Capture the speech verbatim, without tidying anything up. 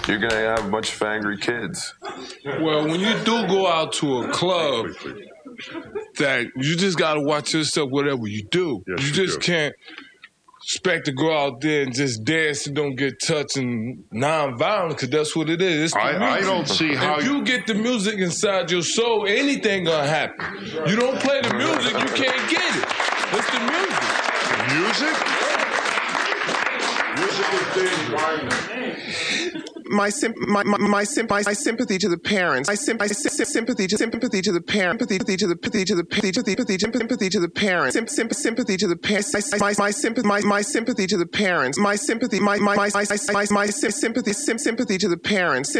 you're going to have a bunch of angry kids. Well, when you do go out to a club, that you just got to watch yourself whatever you do. Yes, you you just do. can't expect to go out there and just dance and don't get touched and non-violent, because that's what it is. It's the I, I music. don't see how If you get the music inside your soul, anything gonna happen. You don't play the music, you can't get it. It's the music. music. Music is the environment. My sim- my my my, sim- my, my sympathy to the parents. My sim- my sim- sympathy to sympathy to the parent. Sympathy to the sympathy to the sympathy sympathy to the parents. Sim- sim- sympathy to the parents. My my sympathy my, my sympathy to the parents. My sympathy my my my my my, my sympathy sympathy to the parents.